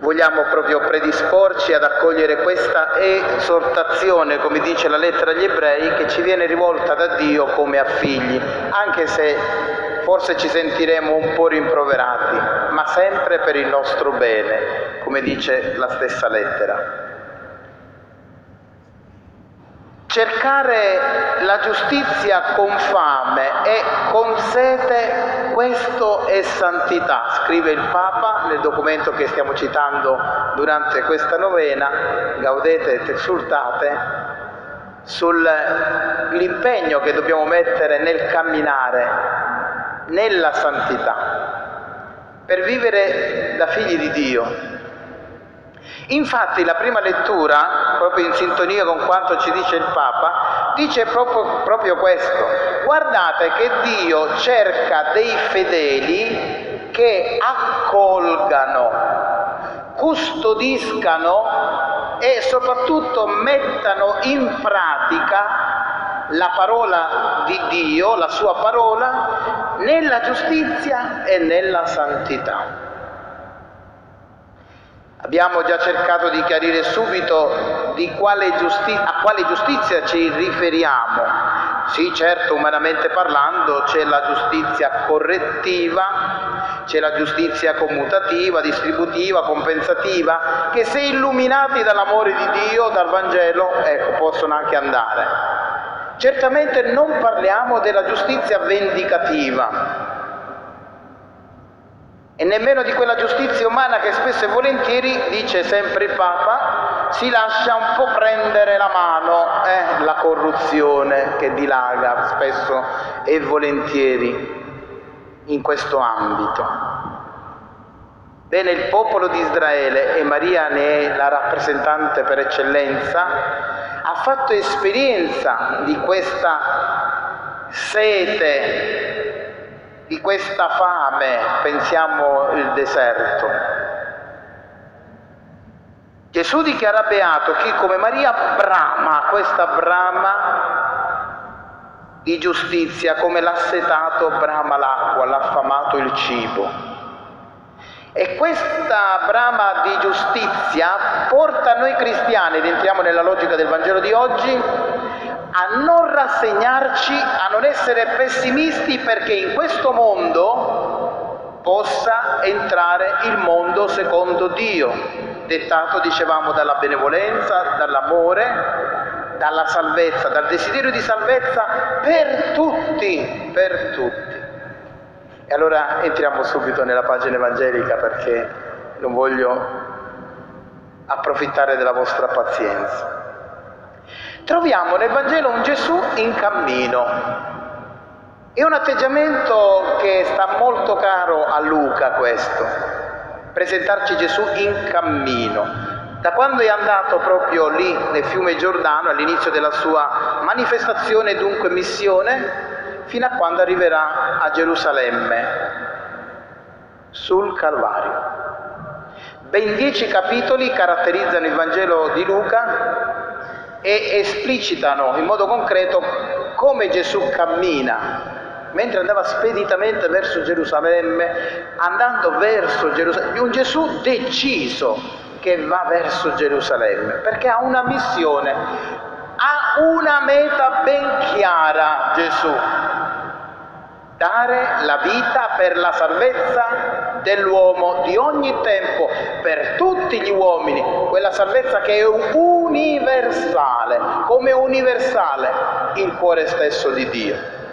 vogliamo proprio predisporci ad accogliere questa esortazione, come dice la lettera agli Ebrei, che ci viene rivolta da Dio come a figli, anche se forse ci sentiremo un po' rimproverati, ma sempre per il nostro bene, come dice la stessa lettera. Cercare la giustizia con fame e con sete, questo è santità, scrive il Papa nel documento che stiamo citando durante questa novena, Gaudete et Exsultate, sull'impegno che dobbiamo mettere nel camminare nella santità, per vivere da figli di Dio. Infatti la prima lettura, proprio in sintonia con quanto ci dice il Papa, dice proprio questo: guardate che Dio cerca dei fedeli che accolgano, custodiscano e soprattutto mettano in pratica la parola di Dio, la sua parola, nella giustizia e nella santità. Abbiamo già cercato di chiarire subito a quale giustizia ci riferiamo. Sì, certo, umanamente parlando c'è la giustizia correttiva, c'è la giustizia commutativa, distributiva, compensativa, che se illuminati dall'amore di Dio, dal Vangelo, possono anche andare. Certamente non parliamo della giustizia vendicativa, e nemmeno di quella giustizia umana che spesso e volentieri, dice sempre il Papa, si lascia un po' prendere la mano, la corruzione che dilaga spesso e volentieri in questo ambito. Bene, il popolo di Israele, e Maria ne è la rappresentante per eccellenza, ha fatto esperienza di questa sete, di questa fame, pensiamo il deserto. Gesù dichiara beato chi come Maria brama, questa brama di giustizia, come l'assetato brama l'acqua, l'affamato il cibo. E questa brama di giustizia porta noi cristiani, ed entriamo nella logica del Vangelo di oggi, a non rassegnarci, a non essere pessimisti, perché in questo mondo possa entrare il mondo secondo Dio, dettato, dicevamo, dalla benevolenza, dall'amore, dalla salvezza, dal desiderio di salvezza per tutti, per tutti. E allora entriamo subito nella pagina evangelica, perché non voglio approfittare della vostra pazienza. Troviamo nel Vangelo un Gesù in cammino. È un atteggiamento che sta molto caro a Luca, questo, presentarci Gesù in cammino. Da quando è andato proprio lì nel fiume Giordano, all'inizio della sua manifestazione, dunque missione, fino a quando arriverà a Gerusalemme, sul Calvario. Ben 10 capitoli caratterizzano il Vangelo di Luca e esplicitano in modo concreto come Gesù cammina, mentre andava speditamente verso Gerusalemme, andando verso Gerusalemme, un Gesù deciso che va verso Gerusalemme, perché ha una missione, ha una meta ben chiara Gesù: dare la vita per la salvezza dell'uomo di ogni tempo, per tutti gli uomini, quella salvezza che è universale, come universale il cuore stesso di Dio.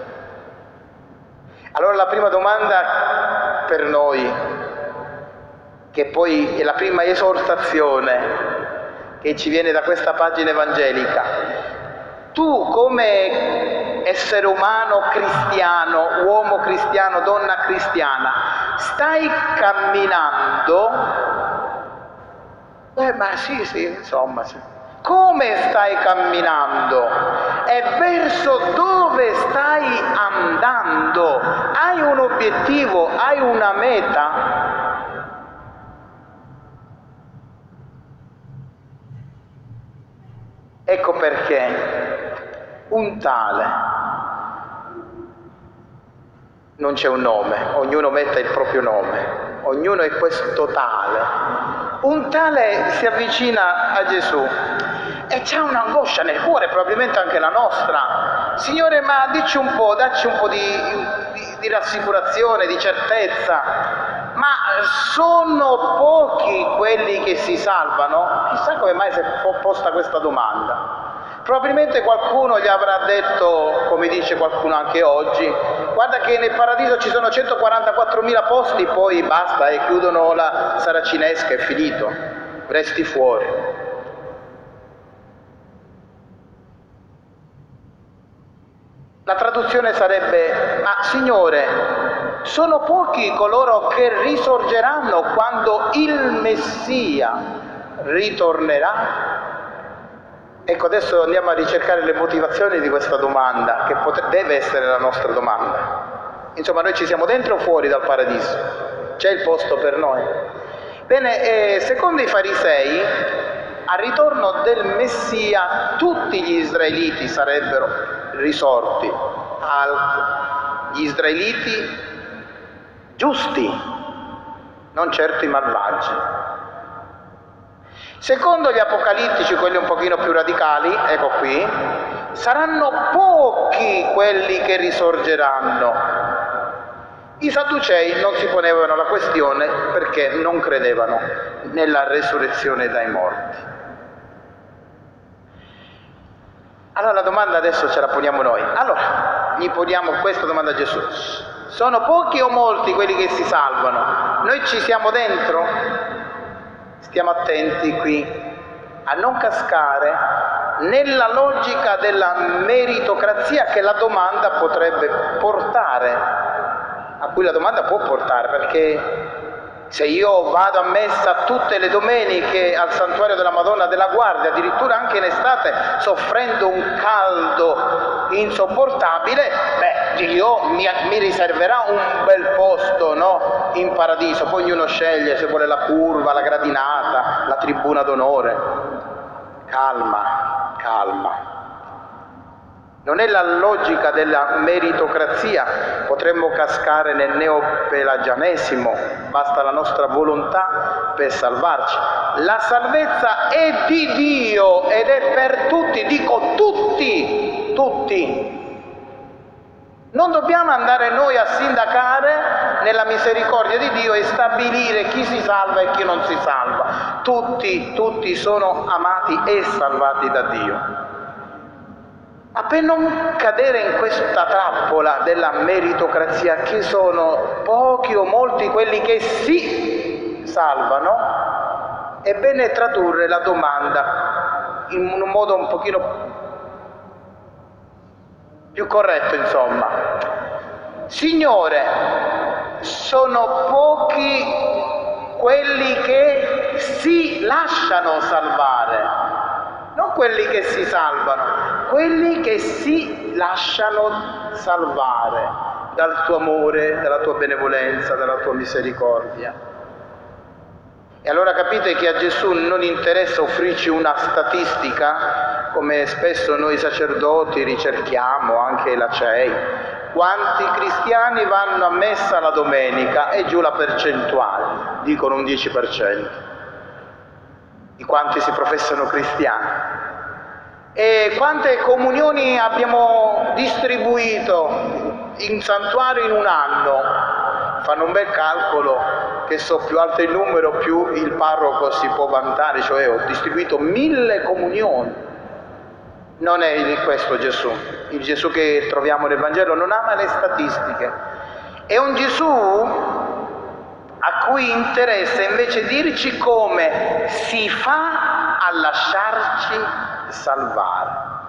Allora la prima domanda per noi, che poi è la prima esortazione che ci viene da questa pagina evangelica: tu come essere umano cristiano, uomo cristiano, donna cristiana, stai camminando? Ma sì, insomma, sì. Come stai camminando? E verso dove stai andando? Hai un obiettivo? Hai una meta? Ecco perché un tale, non c'è un nome, ognuno metta il proprio nome, ognuno è questo tale, Un tale si avvicina a Gesù e c'ha un'angoscia nel cuore, probabilmente anche la nostra. Signore, ma dacci un po' di rassicurazione, di certezza. Ma sono pochi quelli che si salvano? Chissà come mai si è posta questa domanda. Probabilmente qualcuno gli avrà detto, come dice qualcuno anche oggi, guarda che nel paradiso ci sono 144.000 posti, poi basta e chiudono la saracinesca, è finito, resti fuori. La traduzione sarebbe: ma Signore, sono pochi coloro che risorgeranno quando il Messia ritornerà? Ecco, adesso andiamo a ricercare le motivazioni di questa domanda, che deve essere la nostra domanda. Insomma, noi ci siamo dentro o fuori dal paradiso? C'è il posto per noi? Bene, secondo i farisei, al ritorno del Messia tutti gli israeliti sarebbero risorti, gli israeliti giusti, non certo i malvagi. Secondo gli apocalittici, quelli un pochino più radicali, ecco qui, saranno pochi quelli che risorgeranno. I Sadducei non si ponevano la questione perché non credevano nella resurrezione dai morti. Allora la domanda adesso ce la poniamo noi. Allora, gli poniamo questa domanda a Gesù. Sono pochi o molti quelli che si salvano? Noi ci siamo dentro? Stiamo attenti qui a non cascare nella logica della meritocrazia che la domanda potrebbe portare, a cui la domanda può portare, perché se io vado a messa tutte le domeniche al santuario della Madonna della Guardia, addirittura anche in estate, soffrendo un caldo insopportabile, Dio mi riserverà un bel posto, no? In paradiso. Poi ognuno sceglie se vuole la curva, la gradinata, la tribuna d'onore. Calma, calma. Non è la logica della meritocrazia, potremmo cascare nel neopelagianesimo, basta la nostra volontà per salvarci. La salvezza è di Dio ed è per tutti, dico tutti, tutti. Non dobbiamo andare noi a sindacare nella misericordia di Dio e stabilire chi si salva e chi non si salva. Tutti sono amati e salvati da Dio. Ma per non cadere in questa trappola della meritocrazia, che sono pochi o molti quelli che si salvano, è bene tradurre la domanda in un modo un pochino più corretto, insomma. Signore, sono pochi quelli che si lasciano salvare, non quelli che si salvano, quelli che si lasciano salvare dal tuo amore, dalla tua benevolenza, dalla tua misericordia. E allora capite che a Gesù non interessa offrirci una statistica, come spesso noi sacerdoti ricerchiamo, anche la CEI. Quanti cristiani vanno a messa la domenica? E giù la percentuale, dicono un 10%, di quanti si professano cristiani. E quante comunioni abbiamo distribuito in santuario in un anno? Fanno un bel calcolo, che più alto il numero più il parroco si può vantare, cioè ho distribuito 1000 comunioni. Non è questo Gesù. Il Gesù che troviamo nel Vangelo non ama le statistiche. È un Gesù a cui interessa invece dirci come si fa a lasciarci salvare.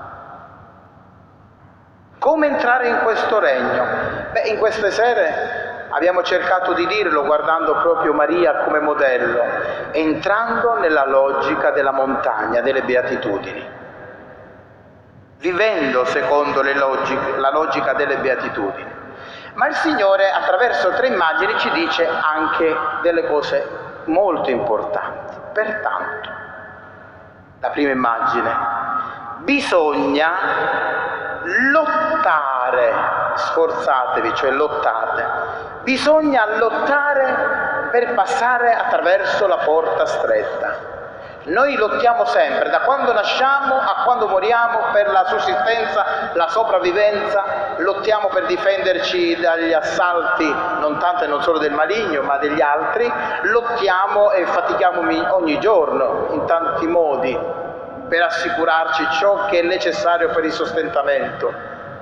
Come entrare in questo regno? In queste sere abbiamo cercato di dirlo guardando proprio Maria come modello, entrando nella logica della montagna, delle beatitudini, vivendo secondo la logica delle beatitudini. Ma il Signore attraverso 3 immagini ci dice anche delle cose molto importanti. Pertanto, la prima immagine, bisogna lottare, sforzatevi, cioè lottate, bisogna lottare per passare attraverso la porta stretta. Noi lottiamo sempre, da quando nasciamo a quando moriamo, per la sussistenza, la sopravvivenza, lottiamo per difenderci dagli assalti, non tanto e non solo del maligno, ma degli altri, lottiamo e fatichiamo ogni giorno in tanti modi per assicurarci ciò che è necessario per il sostentamento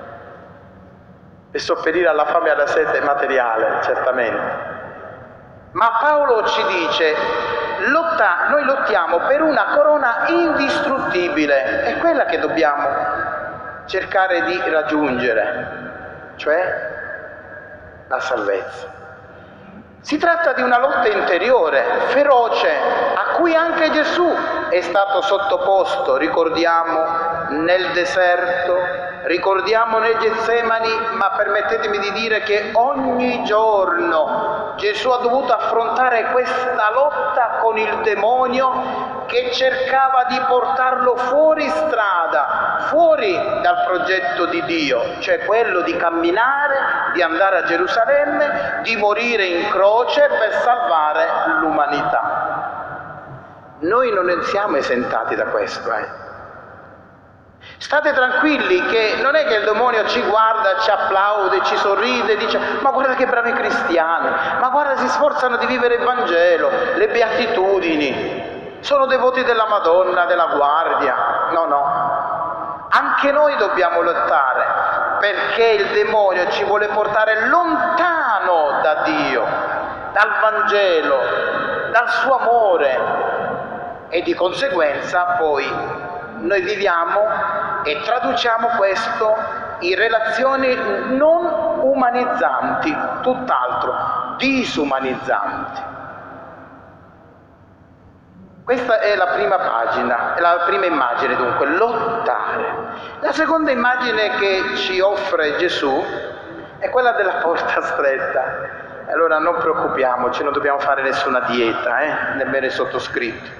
e sopperire alla fame e alla sete materiale, certamente. Ma Paolo ci dice, noi lottiamo per una corona indistruttibile, è quella che dobbiamo cercare di raggiungere, cioè la salvezza. Si tratta di una lotta interiore, feroce, a cui anche Gesù è stato sottoposto, ricordiamo, nel deserto, ricordiamo nel Getsemani, ma permettetemi di dire che ogni giorno Gesù ha dovuto affrontare questa lotta con il demonio che cercava di portarlo fuori strada, fuori dal progetto di Dio, cioè quello di camminare, di andare a Gerusalemme, di morire in croce per salvare l'umanità. Noi non siamo esentati da questo, State tranquilli che non è che il demonio ci guarda, ci applaude, ci sorride, dice ma guarda che bravi cristiani, ma guarda si sforzano di vivere il Vangelo, le beatitudini, sono devoti della Madonna, della guardia. No. Anche noi dobbiamo lottare perché il demonio ci vuole portare lontano da Dio, dal Vangelo, dal suo amore e di conseguenza poi noi viviamo e traduciamo questo in relazioni non umanizzanti, tutt'altro, disumanizzanti. Questa è la prima pagina, la prima immagine dunque, lottare. La seconda immagine che ci offre Gesù è quella della porta stretta. Allora non preoccupiamoci, non dobbiamo fare nessuna dieta, nemmeno il sottoscritto.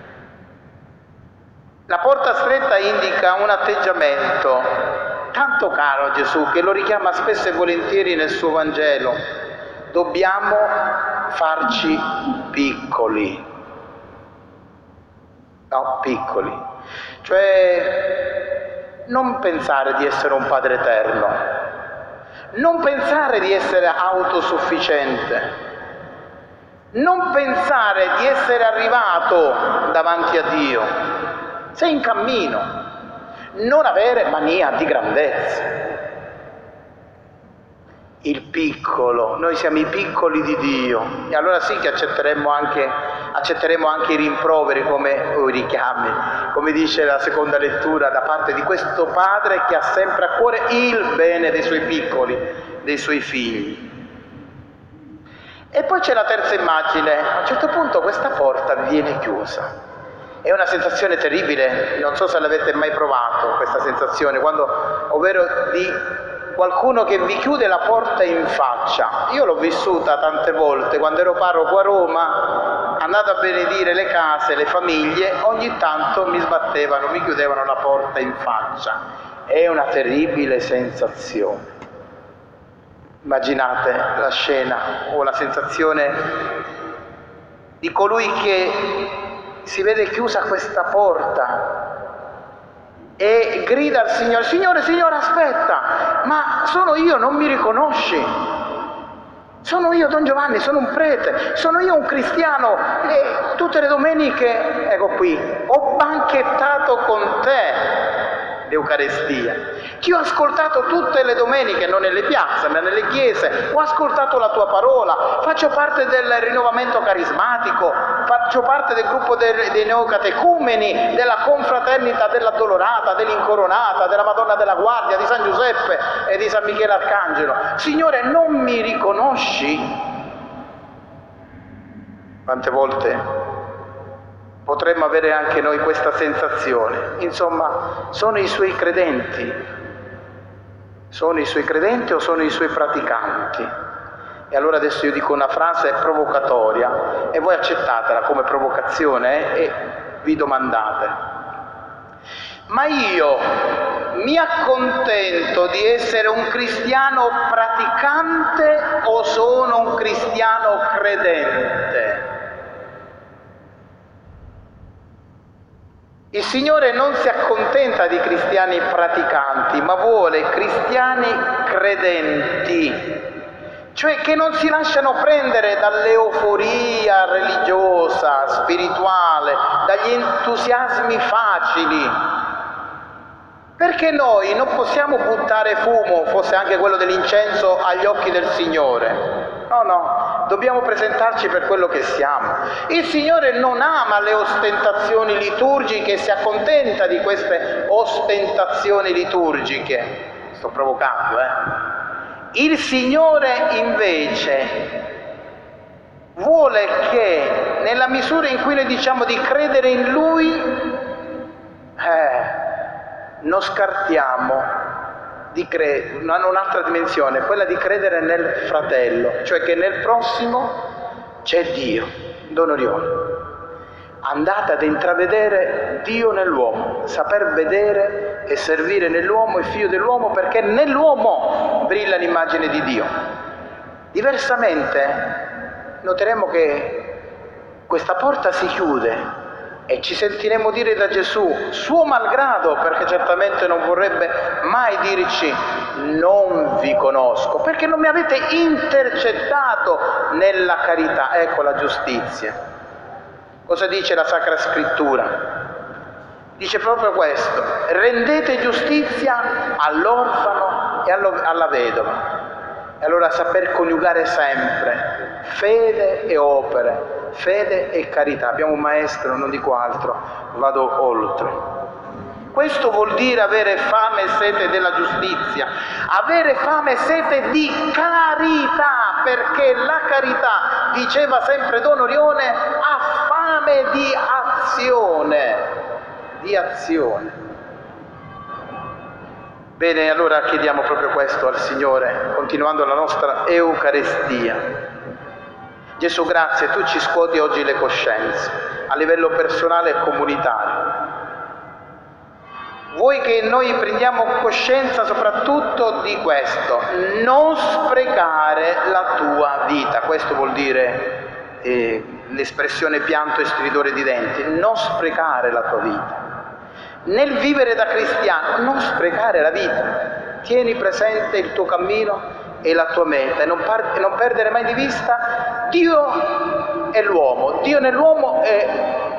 La porta stretta indica un atteggiamento tanto caro a Gesù che lo richiama spesso e volentieri nel suo Vangelo. Dobbiamo farci piccoli. No, piccoli. Cioè non pensare di essere un Padre eterno. Non pensare di essere autosufficiente. Non pensare di essere arrivato davanti a Dio. Sei in cammino, non avere mania di grandezza. Il piccolo, noi siamo i piccoli di Dio e allora sì che accetteremo anche i rimproveri come o i richiami, come dice la seconda lettura, da parte di questo Padre che ha sempre a cuore il bene dei suoi piccoli, dei suoi figli. E poi c'è la terza immagine, a un certo punto questa porta viene chiusa. È una sensazione terribile, non so se l'avete mai provato questa sensazione, ovvero di qualcuno che vi chiude la porta in faccia. Io l'ho vissuta tante volte, quando ero parroco a Roma, andando a benedire le case, le famiglie, ogni tanto mi sbattevano, mi chiudevano la porta in faccia. È una terribile sensazione. Immaginate la scena o la sensazione di colui che si vede chiusa questa porta e grida al Signore, Signore aspetta, ma sono io, non mi riconosci? Sono io Don Giovanni, sono un prete, sono io un cristiano e tutte le domeniche, ecco qui, ho banchettato con te l'Eucarestia. Ti ho ascoltato tutte le domeniche, non nelle piazze, ma nelle chiese, ho ascoltato la tua parola, faccio parte del rinnovamento carismatico, faccio parte del gruppo dei neocatecumeni, della confraternita dell'Addolorata, dell'Incoronata, della Madonna della Guardia, di San Giuseppe e di San Michele Arcangelo. Signore, non mi riconosci? Quante volte potremmo avere anche noi questa sensazione? Insomma, sono i suoi credenti? Sono i suoi credenti o sono i suoi praticanti? E allora adesso io dico una frase provocatoria e voi accettatela come provocazione e vi domandate: Ma io mi accontento di essere un cristiano praticante o sono un cristiano credente? Il Signore non si accontenta di cristiani praticanti, ma vuole cristiani credenti, cioè che non si lasciano prendere dall'euforia religiosa, spirituale, dagli entusiasmi facili. Perché noi non possiamo buttare fumo, fosse anche quello dell'incenso, agli occhi del Signore. No, dobbiamo presentarci per quello che siamo. Il Signore non ama le ostentazioni liturgiche e si accontenta di queste ostentazioni liturgiche. Sto provocando, Il Signore invece vuole che nella misura in cui noi diciamo di credere in Lui, non scartiamo di un'altra dimensione, quella di credere nel fratello, cioè che nel prossimo c'è Dio. Don Orione, andate ad intravedere Dio nell'uomo, saper vedere e servire nell'uomo il figlio dell'uomo, perché nell'uomo brilla l'immagine di Dio. Diversamente noteremo che questa porta si chiude e ci sentiremo dire da Gesù, suo malgrado, perché certamente non vorrebbe mai dirci non vi conosco, perché non mi avete intercettato nella carità. Ecco la giustizia. Cosa dice la Sacra Scrittura? Dice proprio questo: rendete giustizia all'orfano e alla vedova. E allora saper coniugare sempre fede e opere, fede e carità. Abbiamo un maestro, non dico altro, vado oltre. Questo vuol dire avere fame e sete della giustizia, avere fame e sete di carità, perché la carità, diceva sempre Don Orione, ha fame di azione. Bene, allora chiediamo proprio questo al Signore, continuando la nostra Eucaristia. Gesù, grazie, tu ci scuoti oggi le coscienze, a livello personale e comunitario. Vuoi che noi prendiamo coscienza soprattutto di questo, non sprecare la tua vita. Questo vuol dire l'espressione pianto e stridore di denti, non sprecare la tua vita. Nel vivere da cristiano, non sprecare la vita. Tieni presente il tuo cammino e la tua meta e non perdere mai di vista Dio e l'uomo, Dio nell'uomo e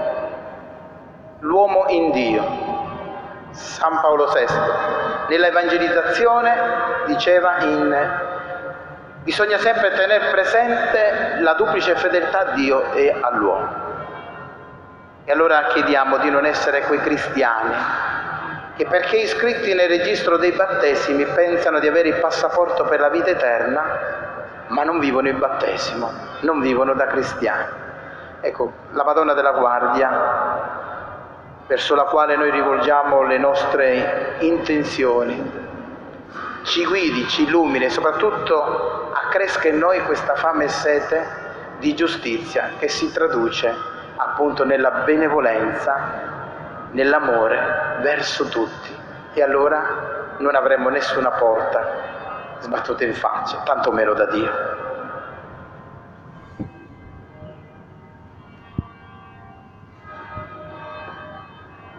l'uomo in Dio. San Paolo VI nella evangelizzazione diceva bisogna sempre tenere presente la duplice fedeltà a Dio e all'uomo. E allora chiediamo di non essere quei cristiani che, perché iscritti nel registro dei battesimi, pensano di avere il passaporto per la vita eterna, ma non vivono il battesimo, non vivono da cristiani. Ecco, la Madonna della Guardia, verso la quale noi rivolgiamo le nostre intenzioni, ci guidi, ci illumini e soprattutto accresca in noi questa fame e sete di giustizia che si traduce appunto nella benevolenza, nell'amore verso tutti. E allora non avremo nessuna porta sbattuta in faccia, tanto meno da Dio.